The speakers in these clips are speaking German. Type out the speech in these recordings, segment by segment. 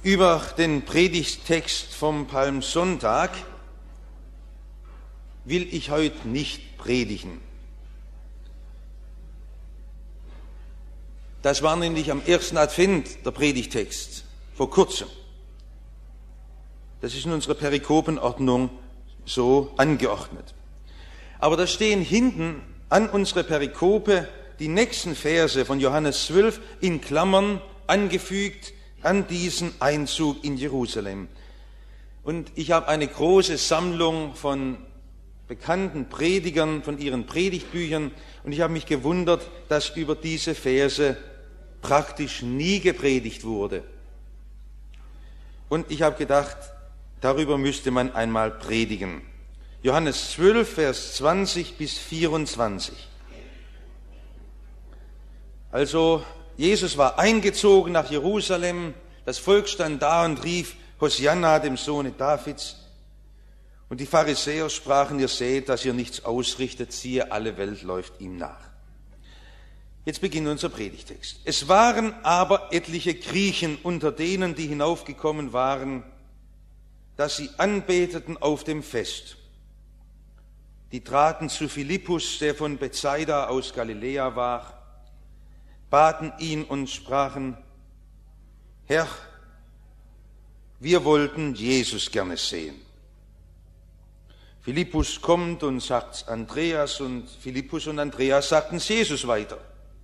Über den Predigttext vom Palmsonntag will ich heute nicht predigen. Das war nämlich am ersten Advent der Predigttext, vor kurzem. Das ist in unserer Perikopenordnung so angeordnet. Aber da stehen hinten an unserer Perikope die nächsten Verse von Johannes 12 in Klammern angefügt an diesen Einzug in Jerusalem. Und ich habe eine große Sammlung von bekannten Predigern, von ihren Predigtbüchern, und ich habe mich gewundert, dass über diese Verse praktisch nie gepredigt wurde. Und ich habe gedacht, darüber müsste man einmal predigen. Johannes 12, Vers 20 bis 24. Also, Jesus war eingezogen nach Jerusalem, das Volk stand da und rief, Hosianna, dem Sohne Davids. Und die Pharisäer sprachen, ihr seht, dass ihr nichts ausrichtet, siehe, alle Welt läuft ihm nach. Jetzt beginnt unser Predigtext. Es waren aber etliche Griechen unter denen, die hinaufgekommen waren, dass sie anbeteten auf dem Fest. Die traten zu Philippus, der von Bethsaida aus Galiläa war, baten ihn und sprachen, Herr, wir wollten Jesus gerne sehen. Philippus kommt und sagt's Andreas, und Philippus und Andreas sagten's Jesus weiter.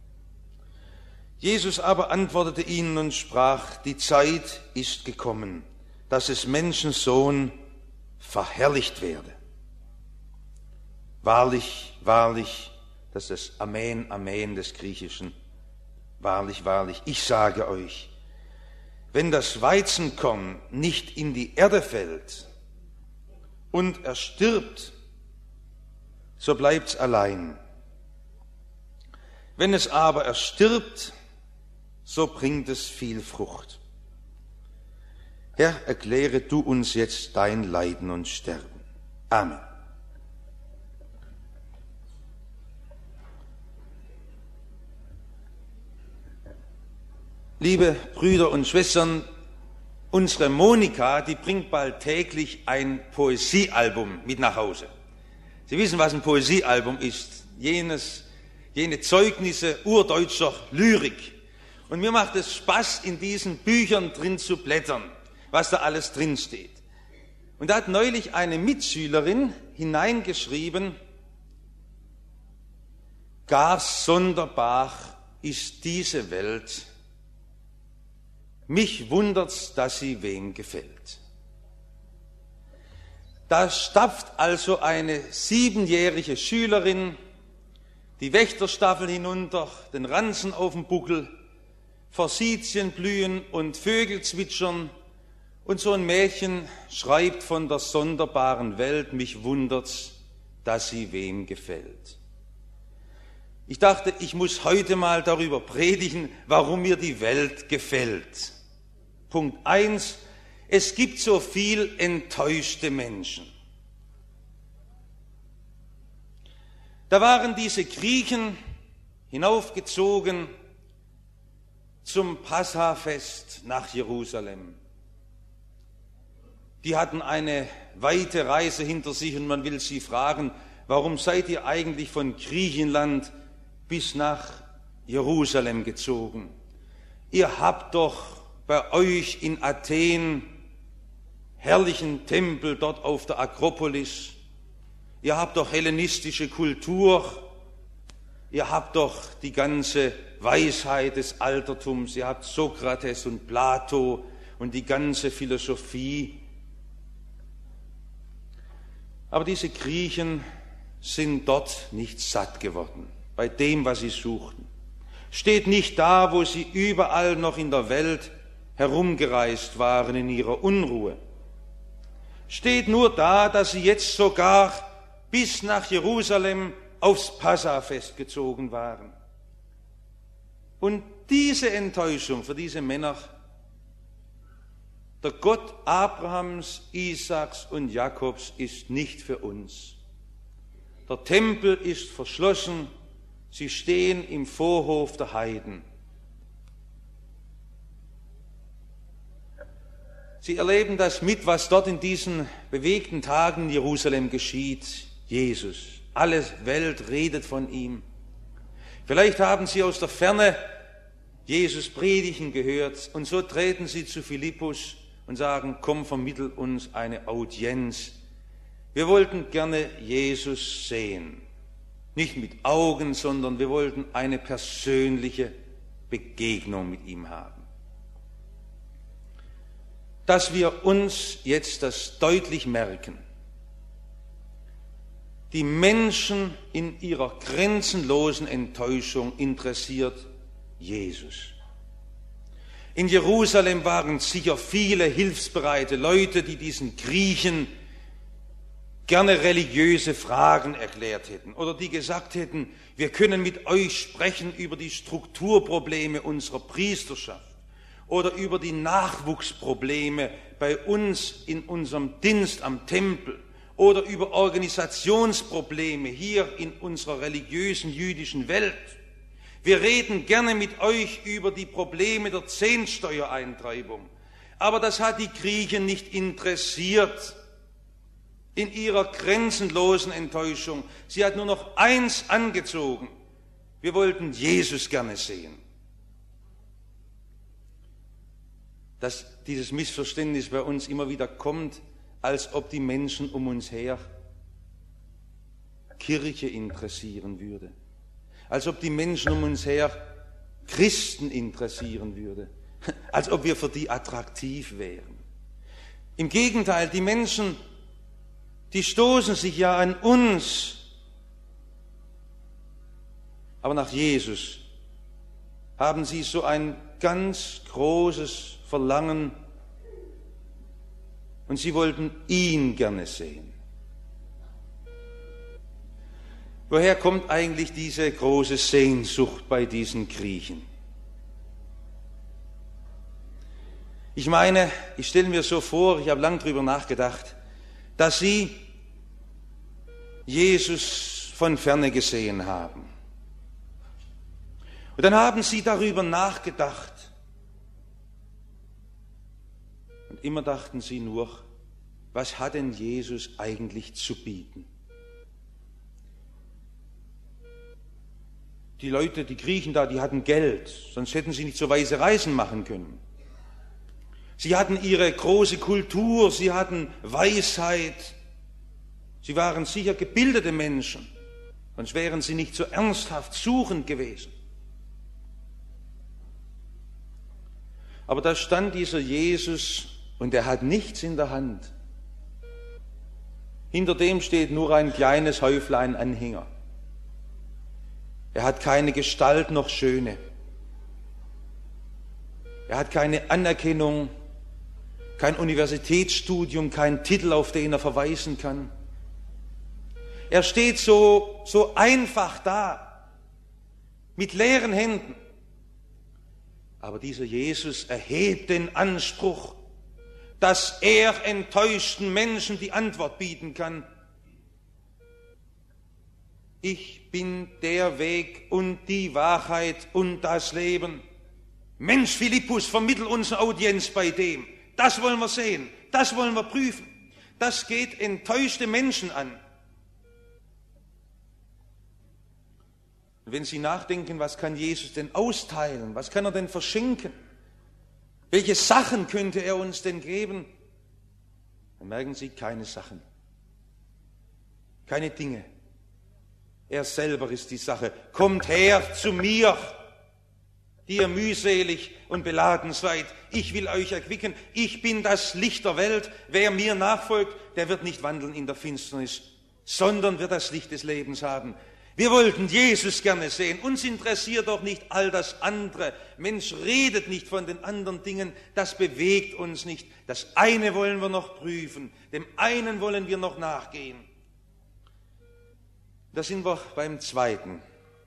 Jesus aber antwortete ihnen und sprach, die Zeit ist gekommen, dass des Menschen Sohn verherrlicht werde. Wahrlich, wahrlich, das ist das Amen, Amen des Griechischen. Wahrlich, wahrlich, ich sage euch, wenn das Weizenkorn nicht in die Erde fällt und er stirbt, so bleibt's allein. Wenn es aber erstirbt, so bringt es viel Frucht. Herr, erkläre du uns jetzt dein Leiden und Sterben. Amen. Liebe Brüder und Schwestern, unsere Monika, die bringt bald täglich ein Poesiealbum mit nach Hause. Sie wissen, was ein Poesiealbum ist. Jene Zeugnisse urdeutscher Lyrik. Und mir macht es Spaß, in diesen Büchern drin zu blättern, was da alles drin steht. Und da hat neulich eine Mitschülerin hineingeschrieben, gar sonderbar ist diese Welt. Mich wundert's, dass sie wem gefällt. Da stapft also eine 7-jährige Schülerin die Wächterstaffel hinunter, den Ranzen auf dem Buckel, Forsythien blühen und Vögel zwitschern, und so ein Mädchen schreibt von der sonderbaren Welt, mich wundert's, dass sie wem gefällt. Ich dachte, ich muss heute mal darüber predigen, warum mir die Welt gefällt. Punkt 1, es gibt so viel enttäuschte Menschen. Da waren diese Griechen hinaufgezogen zum Passafest nach Jerusalem. Die hatten eine weite Reise hinter sich und man will sie fragen, warum seid ihr eigentlich von Griechenland bis nach Jerusalem gezogen? Ihr habt doch bei euch in Athen herrlichen Tempel dort auf der Akropolis. Ihr habt doch hellenistische Kultur. Ihr habt doch die ganze Weisheit des Altertums. Ihr habt Sokrates und Plato und die ganze Philosophie. Aber diese Griechen sind dort nicht satt geworden bei dem, was sie suchten. Steht nicht da, wo sie überall noch in der Welt herumgereist waren in ihrer Unruhe. Steht nur da, dass sie jetzt sogar bis nach Jerusalem aufs Passafest gezogen waren. Und diese Enttäuschung für diese Männer, der Gott Abrahams, Isaaks und Jakobs ist nicht für uns. Der Tempel ist verschlossen, sie stehen im Vorhof der Heiden. Sie erleben das mit, was dort in diesen bewegten Tagen in Jerusalem geschieht. Jesus. Alle Welt redet von ihm. Vielleicht haben Sie aus der Ferne Jesus predigen gehört und so treten Sie zu Philippus und sagen, komm, vermittel uns eine Audienz. Wir wollten gerne Jesus sehen. Nicht mit Augen, sondern wir wollten eine persönliche Begegnung mit ihm haben. Dass wir uns jetzt das deutlich merken. Die Menschen in ihrer grenzenlosen Enttäuschung interessiert Jesus. In Jerusalem waren sicher viele hilfsbereite Leute, die diesen Griechen gerne religiöse Fragen erklärt hätten oder die gesagt hätten, wir können mit euch sprechen über die Strukturprobleme unserer Priesterschaft oder über die Nachwuchsprobleme bei uns in unserem Dienst am Tempel oder über Organisationsprobleme hier in unserer religiösen jüdischen Welt. Wir reden gerne mit euch über die Probleme der Zehntsteuereintreibung, aber das hat die Griechen nicht interessiert. In ihrer grenzenlosen Enttäuschung. Sie hat nur noch eins angezogen. Wir wollten Jesus gerne sehen. Dass dieses Missverständnis bei uns immer wieder kommt, als ob die Menschen um uns her Kirche interessieren würde. Als ob die Menschen um uns her Christen interessieren würde. Als ob wir für die attraktiv wären. Im Gegenteil, die Menschen, die stoßen sich ja an uns. Aber nach Jesus haben sie so ein ganz großes Verlangen und sie wollten ihn gerne sehen. Woher kommt eigentlich diese große Sehnsucht bei diesen Griechen? Ich meine, ich stelle mir so vor, ich habe lange darüber nachgedacht, dass sie Jesus von ferne gesehen haben. Und dann haben sie darüber nachgedacht. Und immer dachten sie nur, was hat denn Jesus eigentlich zu bieten? Die Leute, die Griechen da, die hatten Geld, sonst hätten sie nicht so weise Reisen machen können. Sie hatten ihre große Kultur, sie hatten Weisheit, sie waren sicher gebildete Menschen, sonst wären sie nicht so ernsthaft suchend gewesen. Aber da stand dieser Jesus und er hat nichts in der Hand. Hinter dem steht nur ein kleines Häuflein Anhänger. Er hat keine Gestalt noch Schöne. Er hat keine Anerkennung, kein Universitätsstudium, keinen Titel, auf den er verweisen kann. Er steht so einfach da, mit leeren Händen. Aber dieser Jesus erhebt den Anspruch, dass er enttäuschten Menschen die Antwort bieten kann. Ich bin der Weg und die Wahrheit und das Leben. Mensch, Philippus, vermittel uns eine Audienz bei dem. Das wollen wir sehen, das wollen wir prüfen. Das geht enttäuschte Menschen an. Und wenn Sie nachdenken, was kann Jesus denn austeilen? Was kann er denn verschenken? Welche Sachen könnte er uns denn geben? Dann merken Sie, keine Sachen, keine Dinge. Er selber ist die Sache. Kommt her zu mir, die ihr mühselig und beladen seid. Ich will euch erquicken. Ich bin das Licht der Welt. Wer mir nachfolgt, der wird nicht wandeln in der Finsternis, sondern wird das Licht des Lebens haben. Wir wollten Jesus gerne sehen. Uns interessiert doch nicht all das andere. Mensch, redet nicht von den anderen Dingen. Das bewegt uns nicht. Das eine wollen wir noch prüfen. Dem einen wollen wir noch nachgehen. Da sind wir beim Zweiten.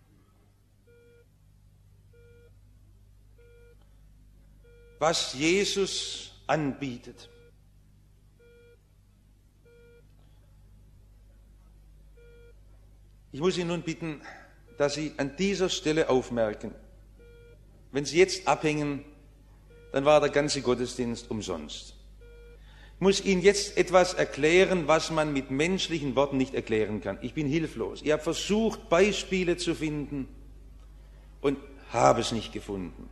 Was Jesus anbietet. Ich muss Sie nun bitten, dass Sie an dieser Stelle aufmerken, wenn Sie jetzt abhängen, dann war der ganze Gottesdienst umsonst. muss Ihnen jetzt etwas erklären, was man mit menschlichen Worten nicht erklären kann. Ich bin hilflos. Ich habe versucht, Beispiele zu finden und habe es nicht gefunden.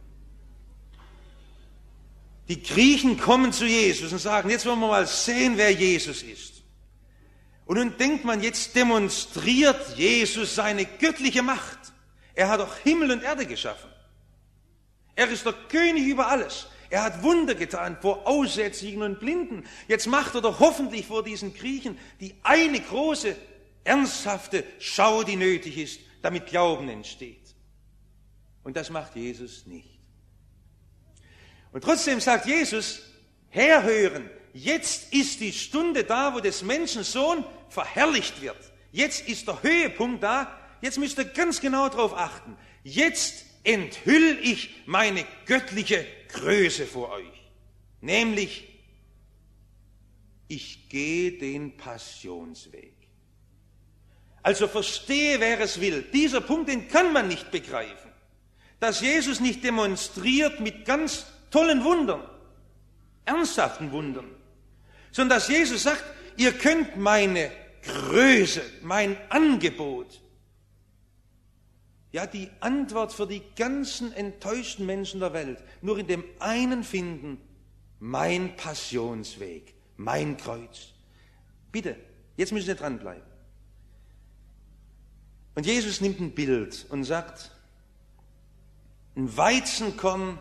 Die Griechen kommen zu Jesus und sagen, jetzt wollen wir mal sehen, wer Jesus ist. Und nun denkt man, jetzt demonstriert Jesus seine göttliche Macht. Er hat doch Himmel und Erde geschaffen. Er ist der König über alles. Er hat Wunder getan vor Aussätzigen und Blinden. Jetzt macht er doch hoffentlich vor diesen Griechen die eine große, ernsthafte Schau, die nötig ist, damit Glauben entsteht. Und das macht Jesus nicht. Und trotzdem sagt Jesus, herhören, jetzt ist die Stunde da, wo des Menschen Sohn verherrlicht wird. Jetzt ist der Höhepunkt da, jetzt müsst ihr ganz genau darauf achten. Jetzt enthüll ich meine göttliche Größe vor euch. Nämlich, ich gehe den Passionsweg. Also verstehe, wer es will. Dieser Punkt, den kann man nicht begreifen. Dass Jesus nicht demonstriert mit ganz tollen Wundern, ernsthaften Wundern, sondern dass Jesus sagt, ihr könnt meine Größe, mein Angebot, ja, die Antwort für die ganzen enttäuschten Menschen der Welt nur in dem einen finden, mein Passionsweg, mein Kreuz. Bitte, jetzt müssen Sie dranbleiben. Und Jesus nimmt ein Bild und sagt, ein Weizenkorn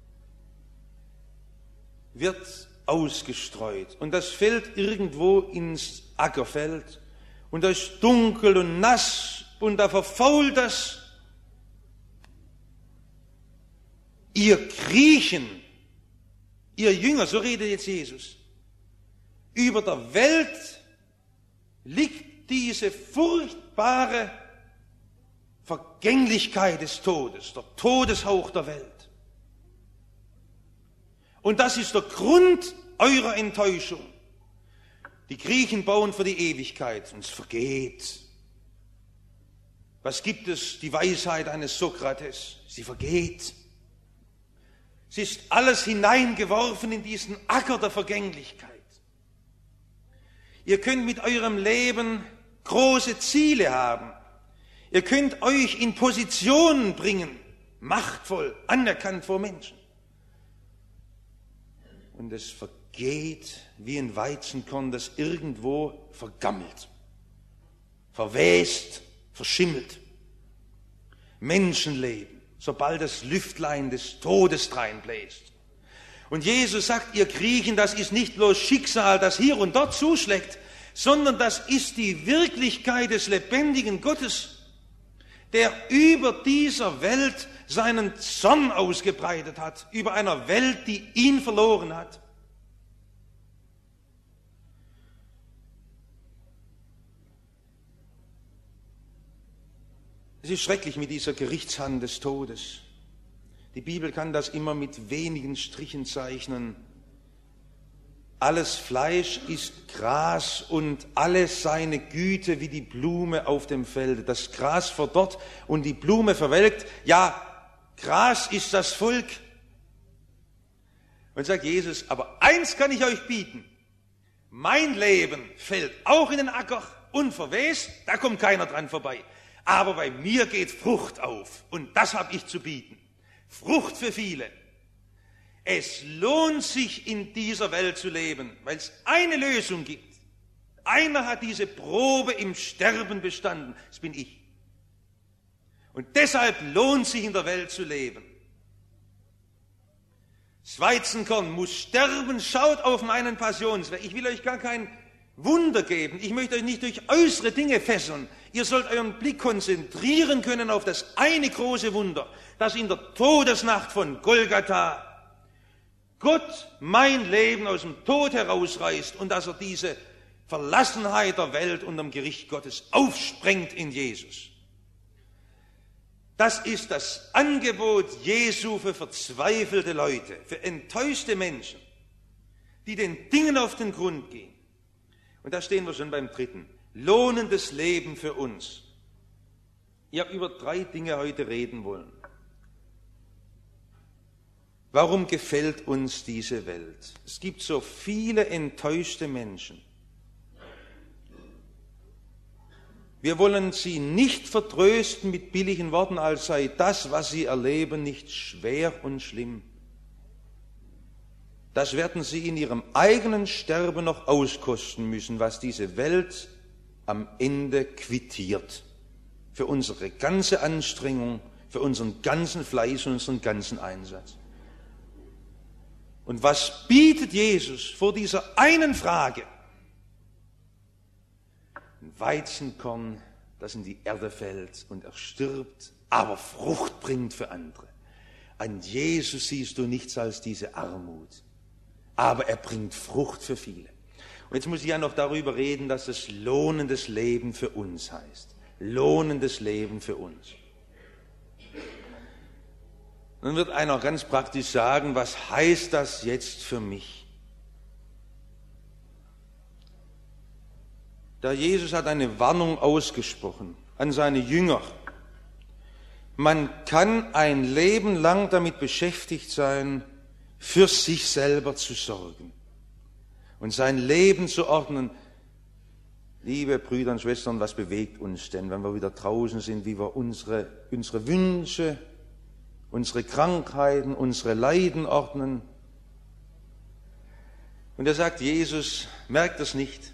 wird ausgestreut und das fällt irgendwo ins Ackerfeld und da ist dunkel und nass und da verfault das. Ihr Griechen, ihr Jünger, so redet jetzt Jesus, über der Welt liegt diese furchtbare Vergänglichkeit des Todes, der Todeshauch der Welt. Und das ist der Grund eurer Enttäuschung. Die Griechen bauen für die Ewigkeit und es vergeht. Was gibt es? Die Weisheit eines Sokrates. Sie vergeht. Es ist alles hineingeworfen in diesen Acker der Vergänglichkeit. Ihr könnt mit eurem Leben große Ziele haben. Ihr könnt euch in Positionen bringen, machtvoll, anerkannt vor Menschen. Und es vergeht wie ein Weizenkorn, das irgendwo vergammelt, verwest, verschimmelt. Menschenleben, sobald das Lüftlein des Todes dreinbläst. Und Jesus sagt, ihr Griechen, das ist nicht bloß Schicksal, das hier und dort zuschlägt, sondern das ist die Wirklichkeit des lebendigen Gottes, der über dieser Welt seinen Zorn ausgebreitet hat, über einer Welt, die ihn verloren hat. Es ist schrecklich mit dieser Gerichtshand des Todes. Die Bibel kann das immer mit wenigen Strichen zeichnen. Alles Fleisch ist Gras und alles seine Güte wie die Blume auf dem Felde. Das Gras verdorrt und die Blume verwelkt. Ja, Gras ist das Volk. Und sagt Jesus, aber eins kann ich euch bieten. Mein Leben fällt auch in den Acker und verwest, da kommt keiner dran vorbei. Aber bei mir geht Frucht auf und das habe ich zu bieten. Frucht für viele. Es lohnt sich, in dieser Welt zu leben, weil es eine Lösung gibt. Einer hat diese Probe im Sterben bestanden, das bin ich. Und deshalb lohnt sich, in der Welt zu leben. Das Weizenkorn muss sterben, schaut auf meinen Passionsweg. Ich will euch gar kein Wunder geben. Ich möchte euch nicht durch äußere Dinge fesseln. Ihr sollt euren Blick konzentrieren können auf das eine große Wunder, das in der Todesnacht von Golgatha Gott mein Leben aus dem Tod herausreißt und dass er diese Verlassenheit der Welt unterm Gericht Gottes aufsprengt in Jesus. Das ist das Angebot Jesu für verzweifelte Leute, für enttäuschte Menschen, die den Dingen auf den Grund gehen. Und da stehen wir schon beim dritten. Lohnendes Leben für uns. Ich habe über 3 Dinge heute reden wollen. Warum gefällt uns diese Welt? Es gibt so viele enttäuschte Menschen. Wir wollen sie nicht vertrösten mit billigen Worten, als sei das, was sie erleben, nicht schwer und schlimm. Das werden sie in ihrem eigenen Sterben noch auskosten müssen, was diese Welt am Ende quittiert. Für unsere ganze Anstrengung, für unseren ganzen Fleiß und unseren ganzen Einsatz. Und was bietet Jesus vor dieser einen Frage? Ein Weizenkorn, das in die Erde fällt und erstirbt, aber Frucht bringt für andere. An Jesus siehst du nichts als diese Armut, aber er bringt Frucht für viele. Und jetzt muss ich ja noch darüber reden, dass es lohnendes Leben für uns heißt. Lohnendes Leben für uns. Dann wird einer ganz praktisch sagen, was heißt das jetzt für mich? Der Jesus hat eine Warnung ausgesprochen an seine Jünger. Man kann ein Leben lang damit beschäftigt sein, für sich selber zu sorgen und sein Leben zu ordnen. Liebe Brüder und Schwestern, was bewegt uns denn, wenn wir wieder draußen sind, wie wir unsere Wünsche, unsere Krankheiten, unsere Leiden ordnen? Und da sagt Jesus, merkt das nicht?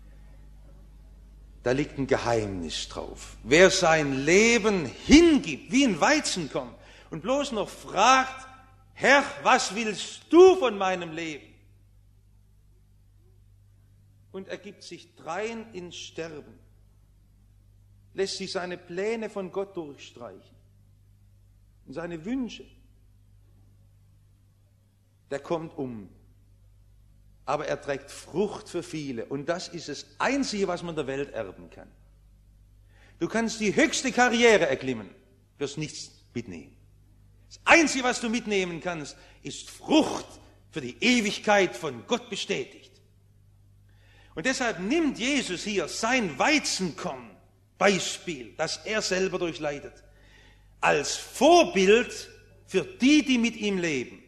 Da liegt ein Geheimnis drauf. Wer sein Leben hingibt, wie ein Weizenkorn, und bloß noch fragt, Herr, was willst du von meinem Leben? Und er gibt sich drein ins Sterben, lässt sich seine Pläne von Gott durchstreichen und seine Wünsche. Der kommt um, aber er trägt Frucht für viele und das ist das Einzige, was man der Welt erben kann. Du kannst die höchste Karriere erklimmen, wirst nichts mitnehmen. Das Einzige, was du mitnehmen kannst, ist Frucht für die Ewigkeit von Gott bestätigt. Und deshalb nimmt Jesus hier sein Weizenkorn-Beispiel, das er selber durchleidet, als Vorbild für die, die mit ihm leben.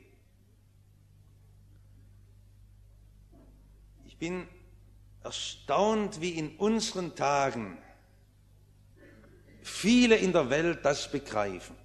Ich bin erstaunt, wie in unseren Tagen viele in der Welt das begreifen.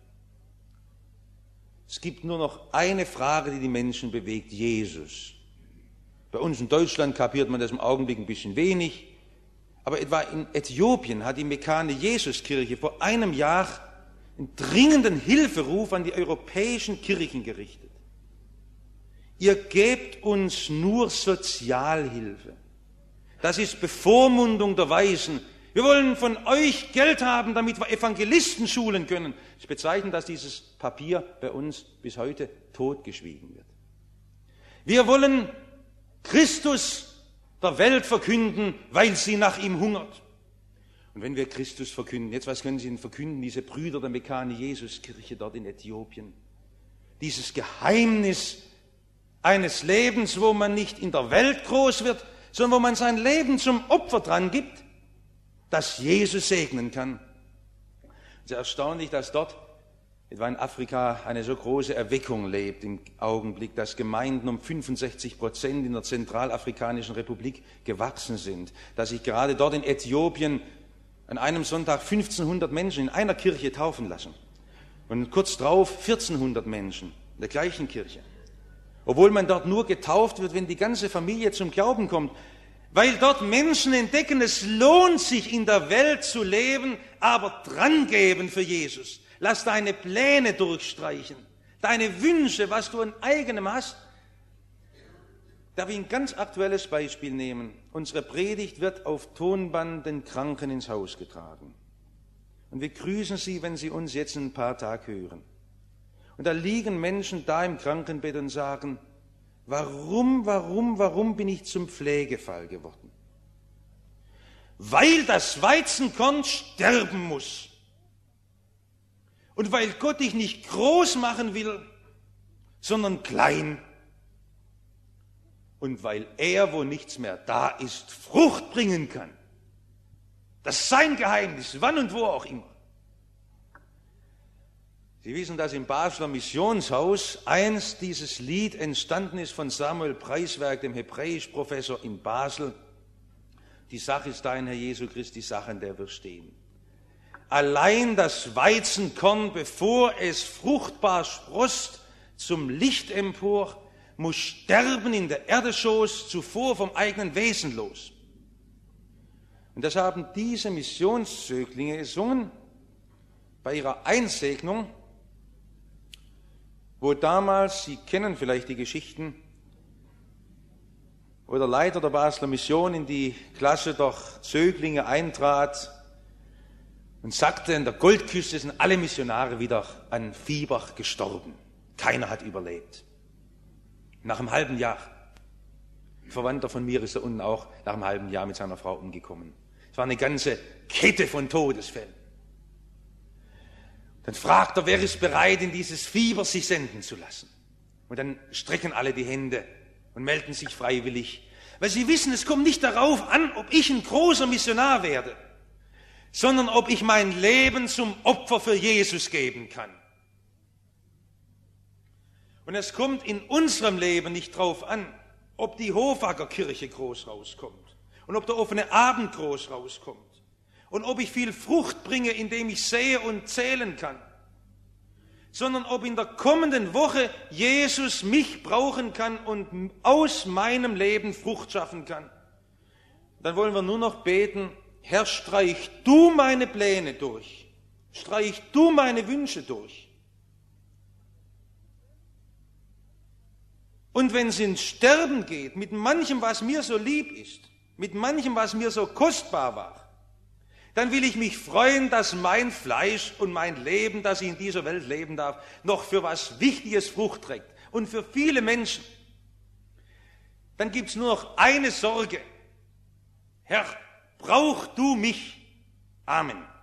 Es gibt nur noch eine Frage, die die Menschen bewegt, Jesus. Bei uns in Deutschland kapiert man das im Augenblick ein bisschen wenig, aber etwa in Äthiopien hat die Mekane Jesuskirche vor einem Jahr einen dringenden Hilferuf an die europäischen Kirchen gerichtet. Ihr gebt uns nur Sozialhilfe. Das ist Bevormundung der Weisen. Wir wollen von euch Geld haben, damit wir Evangelisten schulen können. Es ist bezeichnend, dass dieses Papier bei uns bis heute totgeschwiegen wird. Wir wollen Christus der Welt verkünden, weil sie nach ihm hungert. Und wenn wir Christus verkünden, jetzt was können sie denn verkünden, diese Brüder der Mekane Jesuskirche dort in Äthiopien? Dieses Geheimnis eines Lebens, wo man nicht in der Welt groß wird, sondern wo man sein Leben zum Opfer dran gibt, das Jesus segnen kann. Es ist erstaunlich, dass dort, etwa in Afrika, eine so große Erweckung lebt im Augenblick, dass Gemeinden um 65% in der Zentralafrikanischen Republik gewachsen sind, dass sich gerade dort in Äthiopien an einem Sonntag 1500 Menschen in einer Kirche taufen lassen und kurz darauf 1400 Menschen in der gleichen Kirche. Obwohl man dort nur getauft wird, wenn die ganze Familie zum Glauben kommt, weil dort Menschen entdecken, es lohnt sich in der Welt zu leben, aber drangeben für Jesus. Lass deine Pläne durchstreichen, deine Wünsche, was du an eigenem hast. Darf ich ein ganz aktuelles Beispiel nehmen? Unsere Predigt wird auf Tonband den Kranken ins Haus getragen. Und wir grüßen sie, wenn sie uns jetzt in ein paar Tagen hören. Und da liegen Menschen da im Krankenbett und sagen, warum bin ich zum Pflegefall geworden? Weil das Weizenkorn sterben muss. Und weil Gott dich nicht groß machen will, sondern klein. Und weil er, wo nichts mehr da ist, Frucht bringen kann. Das ist sein Geheimnis, wann und wo auch immer. Sie wissen, dass im Basler Missionshaus einst dieses Lied entstanden ist von Samuel Preiswerk, dem Hebräischprofessor in Basel. Die Sache ist dein, Herr Jesu Christ, die Sache, an der wir stehen. Allein das Weizenkorn, bevor es fruchtbar sproßt, zum Licht empor, muss sterben in der Erdeschoß, zuvor vom eigenen Wesen los. Und das haben diese Missionszöglinge gesungen bei ihrer Einsegnung, wo damals, Sie kennen vielleicht die Geschichten, wo der Leiter der Basler Mission in die Klasse der Zöglinge eintrat und sagte, an der Goldküste sind alle Missionare wieder an Fieber gestorben. Keiner hat überlebt. Nach einem halben Jahr. Ein Verwandter von mir ist da unten auch nach einem halben Jahr mit seiner Frau umgekommen. Es war eine ganze Kette von Todesfällen. Dann fragt er, wer ist bereit, in dieses Fieber sich senden zu lassen? Und dann strecken alle die Hände und melden sich freiwillig. Weil sie wissen, es kommt nicht darauf an, ob ich ein großer Missionar werde, sondern ob ich mein Leben zum Opfer für Jesus geben kann. Und es kommt in unserem Leben nicht darauf an, ob die Hofacker Kirche groß rauskommt und ob der offene Abend groß rauskommt und ob ich viel Frucht bringe, indem ich sehe und zählen kann, sondern ob in der kommenden Woche Jesus mich brauchen kann und aus meinem Leben Frucht schaffen kann. Dann wollen wir nur noch beten, Herr, streich du meine Pläne durch, streich du meine Wünsche durch. Und wenn es ins Sterben geht, mit manchem, was mir so lieb ist, mit manchem, was mir so kostbar war, dann will ich mich freuen, dass mein Fleisch und mein Leben, das ich in dieser Welt leben darf, noch für was Wichtiges Frucht trägt und für viele Menschen. Dann gibt es nur noch eine Sorge. Herr, brauch du mich? Amen.